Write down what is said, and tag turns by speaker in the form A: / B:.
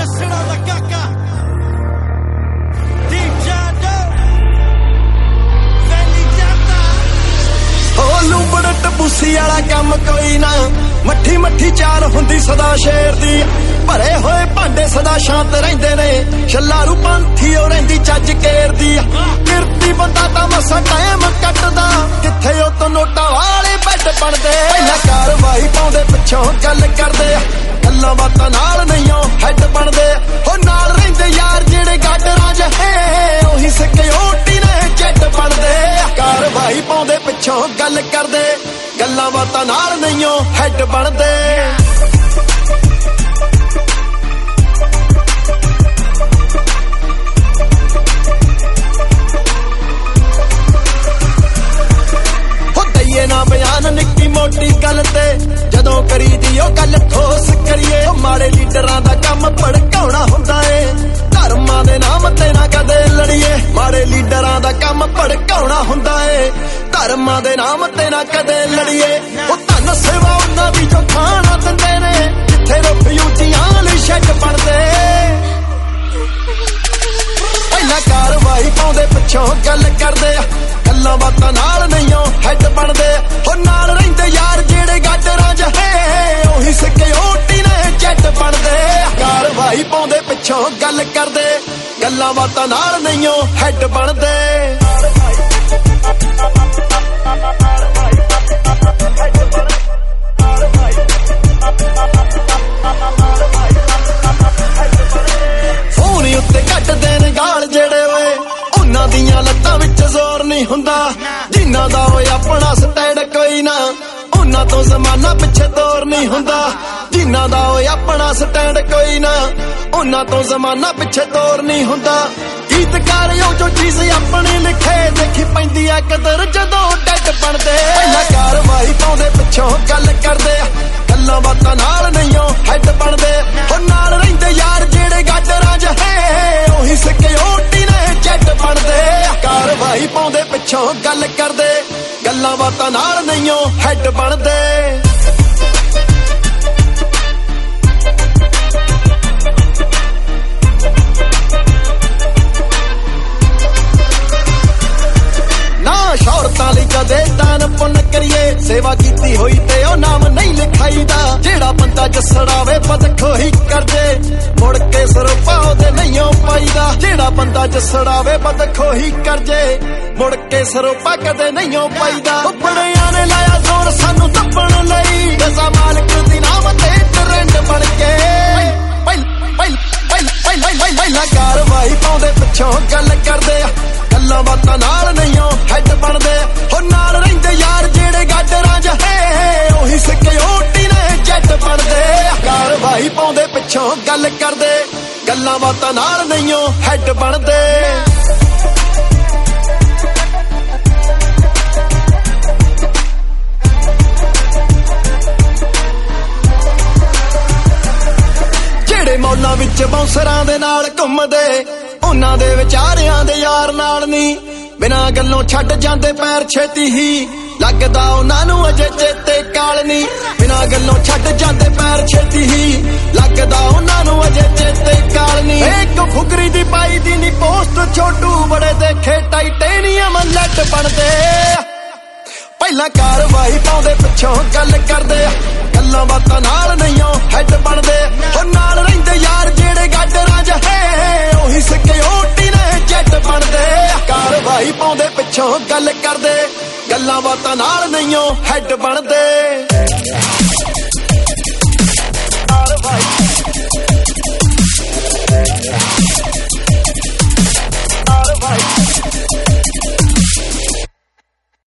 A: ਜੱਸੜਾ ਦਾ ਕਾਕਾ ਲੂੰਬੜ ਟਪੂਸੀ ਵਾਲਾ ਕੰਮ ਕੋਈ ਨਾ ਮੱਠੀ ਮੱਠੀ ਚਾਲ ਹੁੰਦੀ ਸਦਾ ਸ਼ੇਰ ਦੀ ਭਰੇ ਹੋਏ ਭਾਂਡੇ ਸਦਾ ਸ਼ਾਂਤ ਰਹਿੰਦੇ ਨੇ ਛੱਲਾਰੂ ਪੰਥੀ ਉਹ ਰਹਿੰਦੀ ਚੱਜ ਕੇਰਦੀ ਕਿਰਤੀ ਬੰਦਾ ਤਾਂ ਮਸਾ ਟਾਈਮ ਕੱਟਦਾ ਕਿੱਥੇ ਉਹ ਤੋਂ ਨੋਟਾਂ ਵਾਲੇ ਬੈੱਡ ਬਣਦੇ ਪਹਿਲਾਂ ਕਾਰਵਾਈ ਪਾਉਂਦੇ ਪਿੱਛੋਂ ਗੱਲ ਕਰਦੇ ਗੱਲਾਂ ਬਾਤਾਂ ਨਾਲ ਨਹੀਂ ਉਹ ਹੈੱਡ ਬਣਦੇ ਉਹ ਨਾਲ ਰਹਿੰਦੇ ਯਾਰ ਜਿਹੜੇ ਗਾਡਰਾਂ ਜਿਹੇ ਉਹੀ ਸਿਕਿਉਰਟੀ ਨੇ ਜੱਟ ਬਣਦੇ ਕਾਰਵਾਈ ਪਾਉਂਦੇ ਪਿੱਛੋਂ ਗੱਲ ਕਰਦੇ ਗੱਲਾਂ ਬਾਤਾਂ ਨਾਲ ਨਹੀਂ ਉਹ ਹੈੱਡ ਬਣਦੇ ਨਾ ਬਿਆਨ ਨਿੱਕੀ ਮੋਟੀ ਗੱਲ ਤੇ ਜਦੋਂ ਕਰੀਦੀ ਉਹ ਗੱਲ ਠੋਸ ਕਰੀਏ ਉਹ ਮਾੜੇ ਲੀਡਰਾਂ ਦਾ ਕੰਮ ਭੜਕਾਉਣਾ ਹੁੰਦਾ ਏ ਧਰਮਾਂ ਦੇ ਨਾਮ ਤੇ ਨਾ ਕਦੇ ਲੜੀਏ ਮਾੜੇ ਲੀਡਰਾਂ ਦਾ ਕੰਮ ਭੜਕਾਉਣਾ ਹੁੰਦਾ ਏ ਧਰਮਾਂ ਦੇ ਨਾਮ ਤੇ ਨਾ ਕਦੇ ਲੜੀਏ ਉਹ ਧੰਨ ਸੇਵਾ ਉਹਨਾਂ ਦੀ ਜੋ ਖਾਣਾ ਦਿੰਦੇ ਨੇ ਜਿੱਥੇ ਰਫਿਊਜੀਆਂ ਲਈ ਸ਼ੈੱਡ ਬਣਦੇ ਪਹਿਲਾਂ ਕਾਰਵਾਈ ਪਾਉਂਦੇ ਪਿੱਛੋਂ ਗੱਲ ਕਰਦੇ ਗੱਲਾਂ ਬਾਤਾਂ ਨਾਲ ਨਹੀਂ ਉਹ ਹੈੱਡ ਬਣਦੇ ਉਹ ਨਾਲ ਰਹਿੰਦੇ ਯਾਰ ਜਿਹੜੇ ਗਾਡਰਾਂ ਜਿਹੇ ਉਹੀ ਸਿਕਿਉਰਟੀ ਨੇ ਜੱਟ ਬਣਦੇ ਕਾਰਵਾਈ ਪਾਉਂਦੇ ਪਿੱਛੋਂ ਗੱਲ ਕਰਦੇ ਗੱਲਾਂ ਬਾਤਾਂ ਨਾਲ ਨਹੀਂ ਉਹ ਹੈੱਡ ਬਣਦੇ ਫੋਨ ਉੱਤੇ ਕੱਟਦੇ ਨੇ ਗਾਲ ਜਿਹੜੇ ਓਏ ਉਹਨਾਂ ਦੀਆਂ ਲੱਤਾਂ ਵਿੱਚ ਜ਼ੋਰ ਨਹੀਂ ਹੁੰਦਾ ਜਿਨ੍ਹਾਂ ਦਾ ਹੋਏ ਆਪਣਾ ਸਟੈਂਡ ਕੋਈ ਨਾ ਉਹਨਾਂ ਤੋਂ ਜ਼ਮਾਨਾ ਪਿੱਛੇ ਤੋਰ ਨਹੀਂ ਹੁੰਦਾ ਜਿਨ੍ਹਾਂ ਦਾ ਹੋਏ ਆਪਣਾ ਸਟੈਂਡ ਕੋਈ ਨਾ ਉਹਨਾਂ ਤੋਂ ਜ਼ਮਾਨਾ ਪਿੱਛੇ ਤੋਰ ਨਹੀਂ ਹੁੰਦਾ ਗੀਤਕਾਰ ਉਹ ਜੋ ਚੀਜ਼ ਆਪਣੀ ਲਿਖੇ ਦੇਖੀ ਪੈਂਦੀ ਆ ਕਦਰ ਜਦੋਂ ਡੱਡ ਬਣਦੇ ਪਹਿਲਾਂ ਕਾਰਵਾਈ ਪਾਉਂਦੇ ਪਿੱਛੋਂ ਗੱਲ ਕਰਦੇ ਗੱਲਾਂ ਬਾਤਾਂ ਨਾਲ ਨਹੀਂ ਉਹ ਹੈੱਡ ਬਣਦੇ ਉਹ ਨਾਲ ਰਹਿੰਦੇ ਯਾਰ ਜਿਹੜੇ ਗਾਡਰਾਂ ਜਿਹੇ ਉਹੀ ਸਿਕਿਉਰਟੀ ਨੇ ਜੱਟ ਬਣਦੇ ਕਾਰਵਾਈ ਪਾਉਂਦੇ ਪਿੱਛੋਂ ਗੱਲ ਕਰਦੇ ਗੱਲਾਂ ਬਾਤਾਂ ਨਾਲ ਨਹੀਂ ਉਹ ਹੈੱਡ ਬਣਦੇ ਸ਼ੌਹਰਤਾਂ ਲਈ ਕਦੇ ਦਾਨ ਪੁੰਨ ਕਰੀਏ ਸੇਵਾ ਕੀਤੀ ਹੋਈ ਤੇ ਉਹ ਨਾਮ ਨਹੀਂ ਲਿਖਾਈਦਾ ਜਿਹੜਾ ਬੰਦਾ ਜਸੜਾਵੇ ਬਦਖੋਹੀ ਕਰਦੇ ਮੁੜ ਕੇ ਸਰਪਾ ਉਹਦੇ ਨਹੀਂ ਪਾਈਦਾ ਜਿਹੜਾ ਬੰਦਾ ਜਸੜਾਵੇ ਬਦਖੋਹੀ ਕਰਜੇ ਮੁੜ ਕੇ ਸਰਪਾ ਕਦੇ ਨਹੀਂ ਪਾਈਦਾ ਬੜਿਆਂ ਨੇ ਲਾਇਆ ਜ਼ੋਰ ਸਾਨੂੰ ਦੱਬਣ ਲਈ ਜਜ਼ਾ ਮਾਲਕ ਦੀ ਨਾਮ ਤੇ ਟਰੈਂਡ ਬਣ ਕੇ ਪਹਿਲਾਂ ਕਾਰਵਾਈ ਪਾਉਂਦੇ ਪਿੱਛੋਂ ਗੱਲ ਕਰਦੇ ਗੱਲਾਂ ਬਾਤਾਂ ਨਾਲ ਨਹੀਂ ਉਹ ਹੈੱਡ ਬਣਦੇ ਉਹ ਨਾਲ ਰਹਿੰਦੇ ਯਾਰ ਜਿਹੜੇ ਗਾਡਰਾਂ ਜਿਹੇ ਉਹੀ ਸਿਕਿਉਰਟੀ ਨੇ ਜੱਟ ਬਣਦੇ ਕਾਰਵਾਈ ਪਾਉਂਦੇ ਪਿੱਛੋਂ ਗੱਲ ਕਰਦੇ ਗੱਲਾਂ ਬਾਤਾਂ ਨਾਲ ਨਹੀਂ ਉਹ ਹੈੱਡ ਬਣਦੇ ਜਿਹੜੇ ਮੌਲਾਂ ਵਿੱਚ ਬਾਉਂਸਰਾਂ ਦੇ ਨਾਲ ਘੁੰਮਦੇ ਉਹਨਾਂ ਦੇ ਵਿਚਾਰਿਆਂ ਦੇ ਯਾਰ ਨਾਲ ਨਹੀਂ ਬਿਨਾਂ ਗੱਲੋਂ ਛੱਡ ਜਾਂਦੇ ਪੈਰ ਛੇਤੀ ਹੀ ਲੱਗਦਾ ਉਹਨਾਂ ਨੂੰ ਅਜੇ ਚੇਤੇ ਕਾਲ ਨਹੀਂ ਬਿਨਾਂ ਗੱਲੋਂ ਛੱਡ ਜਾਂਦੇ ਪੈਰ ਛੇਤੀ ਹੀ ਲੱਗਦਾ ਉਹਨਾਂ ਨੂੰ ਅਜੇ ਚੇਤੇ ਕਾਲ ਨਹੀਂ ਇੱਕ ਫੁਕਰੀ ਦੀ ਪਾਈ ਦੀ ਨੀ ਪੋਸਟ ਛੋਟੂ ਬੜੇ ਦੇਖੇ ਟਾਈਟੇਨੀਅਮ ਲੱਟ ਬਣਦੇ ਪਹਿਲਾਂ ਕਾਰਵਾਈ ਪਾਉਂਦੇ ਪਿੱਛੋਂ ਗੱਲ ਕਰਦੇ ਗੱਲਾਂ ਬਾਤਾਂ ਨਾਲ ਨਹੀਂ ਉਹ ਹੈੱਡ ਬਣਦੇ ਉਹ ਨਾਲ ਰਹਿੰਦੇ ਯਾਰ ਜਿਹੜੇ ਗਾਡਰਾਂ ਜਿਹੇ ਉਹੀ ਸਿਕਿਉਰਟੀ ਨੇ ਜੱਟ ਬਣਦੇ ਕਾਰਵਾਈ ਪਾਉਂਦੇ ਪਿੱਛੋਂ ਗੱਲ ਕਰਦੇ ਗੱਲਾਂ ਬਾਤਾਂ ਨਾਲ ਨਹੀਂ ਉਹ ਹੈੱਡ ਬਣਦੇ